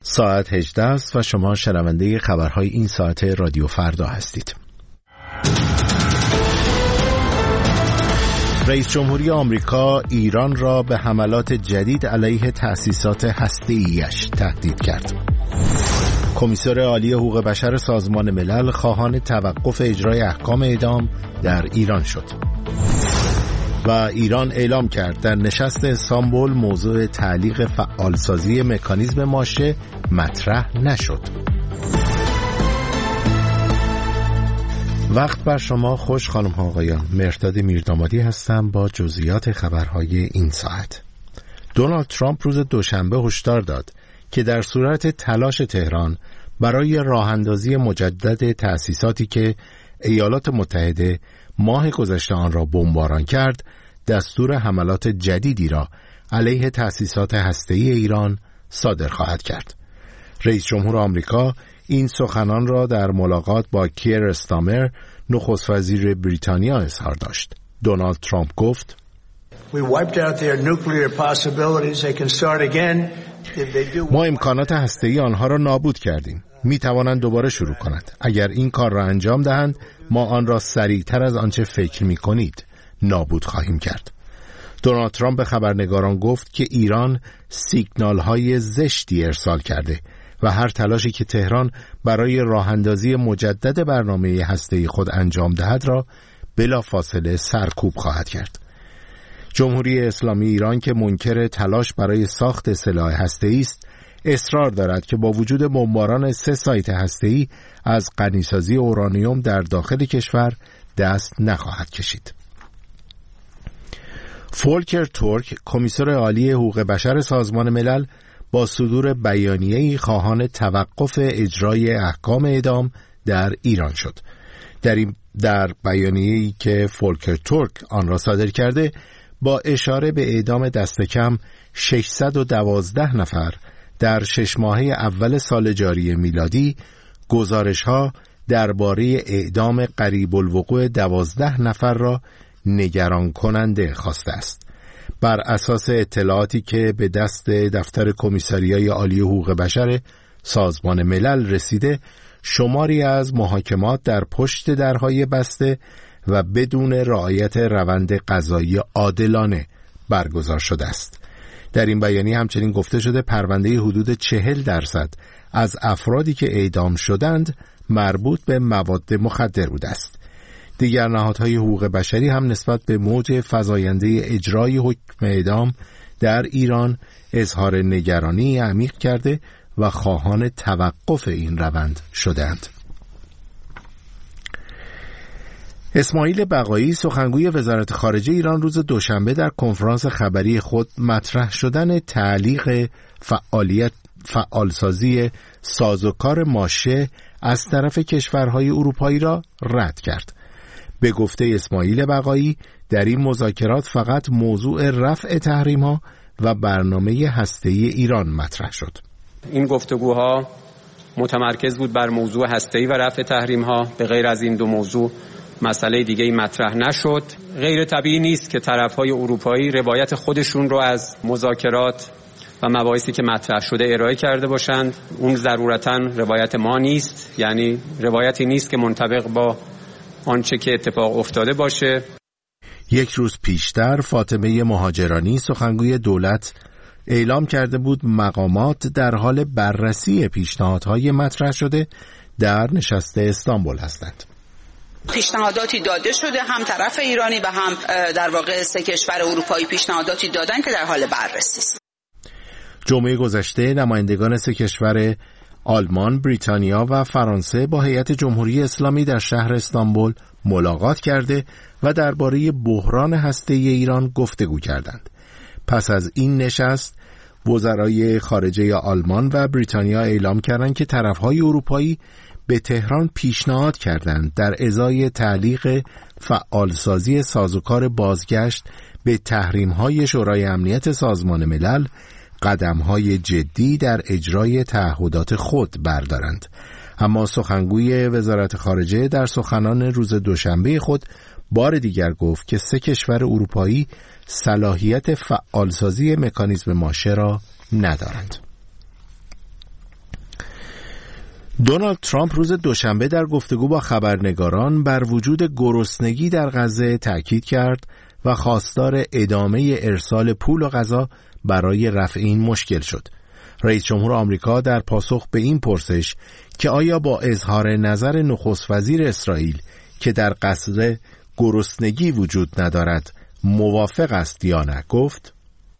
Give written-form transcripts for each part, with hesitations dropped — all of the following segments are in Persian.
ساعت 18 است و شما شنونده خبرهای این ساعت رادیو فردا هستید. رئیس جمهوری آمریکا ایران را به حملات جدید علیه تأسیسات هسته‌ای‌اش تهدید کرد. کمیسر عالی حقوق بشر سازمان ملل خواهان توقف اجرای احکام اعدام در ایران شد. و ایران اعلام کرد در نشست استانبول موضوع تعلیق فعالسازی مکانیزم ماشه مطرح نشد. وقت بر شما خوش خانم ها آقایان. مرداد میردامادی هستم با جزئیات خبرهای این ساعت. دونالد ترامپ روز دوشنبه هشدار داد که در صورت تلاش تهران برای راه‌اندازی مجدد تأسیساتی که ایالات متحده ماه گذشته آن را بمباران کرد، دستور حملات جدیدی را علیه تأسیسات هسته‌ای ایران صادر خواهد کرد. رئیس جمهور آمریکا این سخنان را در ملاقات با کیر استامر، نخست وزیر بریتانیا اظهار داشت. دونالد ترامپ گفت: ما امکانات هسته‌ای آنها را نابود کردیم. می توانند دوباره شروع کنند. اگر این کار را انجام دهند، ما آن را سریعتر از آنچه فکر می کنید نابود خواهیم کرد. دونالد ترامپ به خبرنگاران گفت که ایران سیگنال های زشتی ارسال کرده و هر تلاشی که تهران برای راه‌اندازی مجدد برنامه هسته‌ای خود انجام دهد را بلافاصله سرکوب خواهد کرد. جمهوری اسلامی ایران که منکر تلاش برای ساخت سلاح هسته‌ای است، اصرار دارد که با وجود بمباران 3 سایت هسته‌ای از غنیسازی اورانیوم در داخل کشور دست نخواهد کشید. فولکر تورک، کمیسر عالی حقوق بشر سازمان ملل، با صدور بیانیه‌ای خواهان توقف اجرای احکام اعدام در ایران شد. در بیانیه‌ای که فولکر تورک آن را صادر کرده، با اشاره به اعدام دست کم 612 نفر در 6 ماهه اول سال جاری میلادی، گزارش‌ها درباره اعدام قریب الوقوع 12 نفر را نگران کننده خواسته است. بر اساس اطلاعاتی که به دست دفتر کمیسریای عالی حقوق بشر سازمان ملل رسیده، شماری از محاکمات در پشت درهای بسته و بدون رعایت روند قضایی عادلانه برگزار شده است. در این بیانیه همچنین گفته شده پرونده حدود 40% از افرادی که اعدام شدند مربوط به مواد مخدر بوده است. دیگر نهادهای حقوق بشری هم نسبت به موج فزاینده اجرای حکم اعدام در ایران اظهار نگرانی عمیق کرده و خواهان توقف این روند شدند. اسماعیل بقایی، سخنگوی وزارت خارجه ایران، روز دوشنبه در کنفرانس خبری خود مطرح شدن تعلیق فعالسازی سازوکار ماشه از طرف کشورهای اروپایی را رد کرد. به گفته اسماعیل بقایی، در این مذاکرات فقط موضوع رفع تحریم‌ها و برنامه هسته‌ای ایران مطرح شد. این گفتگوها متمرکز بود بر موضوع هسته‌ای و رفع تحریم‌ها. به غیر از این 2 موضوع مسئله دیگه‌ای مطرح نشد. غیر طبیعی نیست که طرف‌های اروپایی روایت خودشون رو از مذاکرات و مباحثی که مطرح شده ارائه کرده باشند. اون ضرورتاً روایت ما نیست، یعنی روایتی نیست که منطبق با آنچه که اتفاق افتاده باشه. یک روز پیشتر فاطمه مهاجرانی، سخنگوی دولت، اعلام کرده بود مقامات در حال بررسی پیشنهادهای مطرح شده در نشست استانبول هستند. پیشنهاداتی داده شده، هم طرف ایرانی و هم در واقع 3 کشور اروپایی پیشنهاداتی دادن که در حال بررسی است. جمعه گذشته نمایندگان 3 کشور آلمان، بریتانیا و فرانسه با هیئت جمهوری اسلامی در شهر استانبول ملاقات کرده و درباره بحران هسته‌ای ایران گفتگو کردند. پس از این نشست، وزرای خارجه آلمان و بریتانیا اعلام کردند که طرف‌های اروپایی به تهران پیشنهاد کردند در ازای تعلیق فعالسازی سازوکار بازگشت به تحریم‌های شورای امنیت سازمان ملل قدم‌های جدی در اجرای تعهدات خود بردارند. اما سخنگوی وزارت خارجه در سخنان روز دوشنبه خود بار دیگر گفت که 3 کشور اروپایی صلاحیت فعالسازی مکانیزم ماشه را ندارند. دونالد ترامپ روز دوشنبه در گفتگو با خبرنگاران بر وجود گرسنگی در غزه تأکید کرد و خواستار ادامه ارسال پول و غذا برای رفع این مشکل شد. رئیس جمهور آمریکا در پاسخ به این پرسش که آیا با اظهار نظر نخست وزیر اسرائیل که در غزه گرسنگی وجود ندارد موافق است یا نه گفت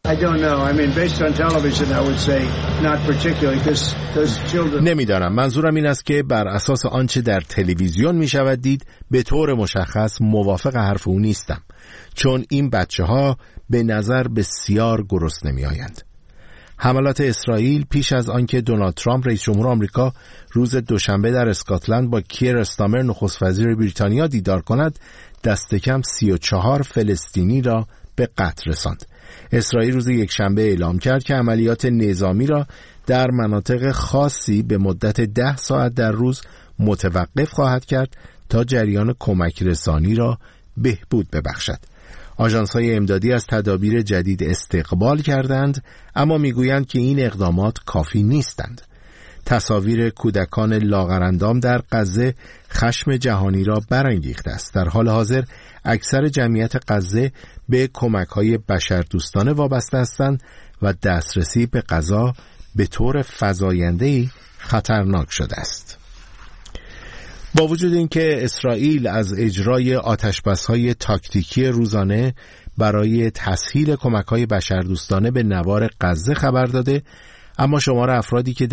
نمیدانم. منظورم این است که بر اساس آنچه در تلویزیون می شود دید به طور مشخص موافق حرف او نیستم، چون این بچه ها به نظر بسیار گرسنه می آیند. حملات اسرائیل پیش از آنکه دونالد ترامپ رئیس جمهور آمریکا روز دوشنبه در اسکاتلند با کیر استامر نخست وزیر بریتانیا دیدار کند، دست کم 34 فلسطینی را به قتل رساند. اسرائیل روز یکشنبه اعلام کرد که عملیات نظامی را در مناطق خاصی به مدت 10 ساعت در روز متوقف خواهد کرد تا جریان کمک رسانی را بهبود ببخشد. آژانس‌های امدادی از تدابیر جدید استقبال کردند، اما میگویند که این اقدامات کافی نیستند. تصاویر کودکان لاغرندام در غزه خشم جهانی را برانگیخته است. در حال حاضر اکثر جمعیت غزه به کمک‌های بشردوستانه وابسته هستند و دسترسی به غذا به طور فزاینده‌ای خطرناک شده است. با وجود اینکه اسرائیل از اجرای آتشبس‌های تاکتیکی روزانه برای تسهیل کمک‌های بشردوستانه به نوار غزه خبر داده، اما شمار افرادی که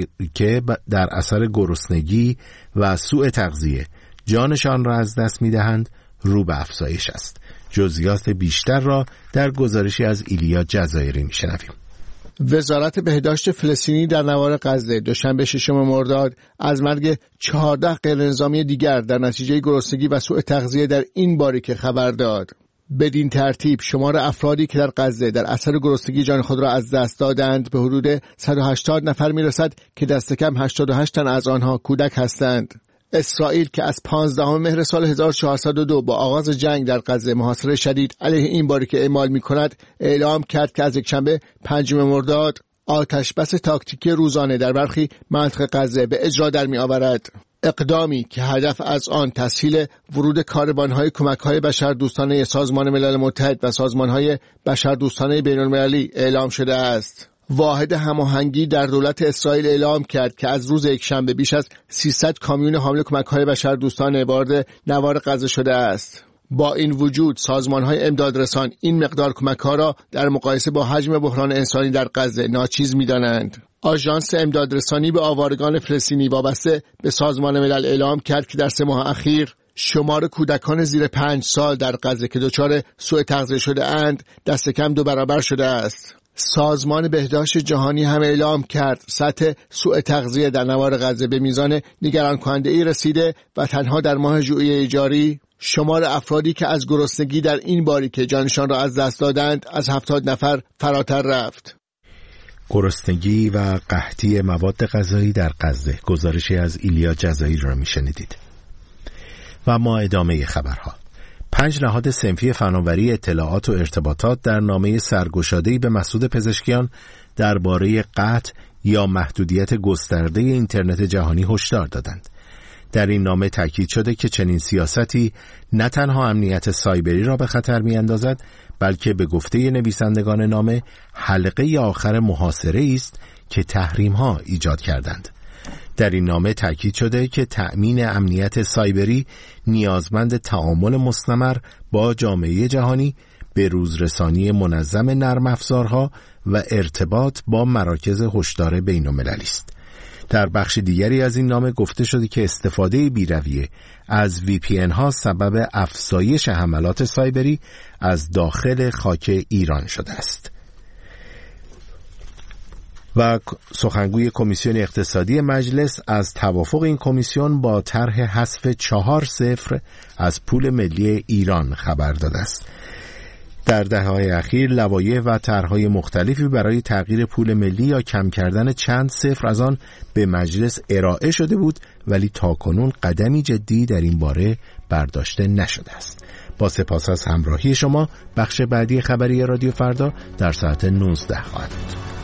در اثر گرسنگی و سوء تغذیه جانشان را از دست می‌دهند رو به افزایش است. جزئیات بیشتر را در گزارشی از ایلیا جزایری می‌شنویم. وزارت بهداشت فلسطینی در نوار غزه دوشنبه 6 مرداد از مرگ 14 غیرنظامی دیگر در نتیجه گرسنگی و سوء تغذیه در این باریکه خبر داد. بدین ترتیب شمار افرادی که در غزه در اثر گرسنگی جان خود را از دست دادند به حدود 180 نفر میرسد که دست کم 88 تن از آنها کودک هستند. اسرائیل که از 15 مهر سال 1402 با آغاز جنگ در غزه محاصره شدید علیه این باریکه اعمال می‌کند، اعلام کرد که از یکشنبه 5 مرداد آتشبس تاکتیکی روزانه در برخی مناطق غزه به اجرا در می‌آورد. اقدامی که هدف از آن تسهیل ورود کاروان‌های کمک‌های بشردوستانه سازمان ملل متحد و سازمان‌های بشردوستانه بین‌المللی اعلام شده است. واحد هماهنگی در دولت اسرائیل اعلام کرد که از روز یکشنبه بیش از 300 کامیون حامل کمک‌های بشردوستانه وارد نوار غزه شده است. با این وجود سازمان‌های امدادرسان این مقدار کمک‌ها را در مقایسه با حجم بحران انسانی در غزه ناچیز می‌دانند. آژانس امدادرسانی به آوارگان فلسطینی وابسته به سازمان ملل اعلام کرد که در 3 ماه اخیر شمار کودکان زیر 5 سال در غزه که دچار سوء تغذیه شده اند دست کم 2 برابر شده است. سازمان بهداشت جهانی هم اعلام کرد سطح سوء تغذیه در نوار غزه به میزان نگران کننده‌ای رسیده و تنها در ماه ژوئیه جاری شمار افرادی که از گرسنگی در این باریکه جانشان را از دست دادند از 70 نفر فراتر رفت. گرسنگی و قحطی مواد غذایی در غزه، گزارشی از ایلیا جزایری را میشنیدید. و ما ادامه خبرها. 5 نهاد صنفی فناوری اطلاعات و ارتباطات در نامه سرگشاده‌ای به مسعود پزشکیان درباره قطع یا محدودیت گسترده اینترنت جهانی هشدار دادند. در این نامه تاکید شده که چنین سیاستی نه تنها امنیت سایبری را به خطر می‌اندازد، بلکه به گفته نویسندگان نامه حلقه آخر محاصره است که تحریم‌ها ایجاد کردند. در این نامه تاکید شده که تأمین امنیت سایبری نیازمند تعامل مستمر با جامعه جهانی، به روزرسانی منظم نرم افزارها و ارتباط با مراکز هشدار بین‌المللی است. در بخش دیگری از این نامه گفته شده که استفاده بی‌رویه از VPN ها سبب افزایش حملات سایبری از داخل خاک ایران شده است. و سخنگوی کمیسیون اقتصادی مجلس از توافق این کمیسیون با طرح حذف 4-0 از پول ملی ایران خبر داده است. در دهه‌های اخیر لوایح و طرح‌های مختلفی برای تغییر پول ملی یا کم کردن چند صفر از آن به مجلس ارائه شده بود، ولی تاکنون قدمی جدی در این باره برداشته نشده است. با سپاس از همراهی شما، بخش بعدی خبری رادیو فردا در ساعت 19 خواهد بود.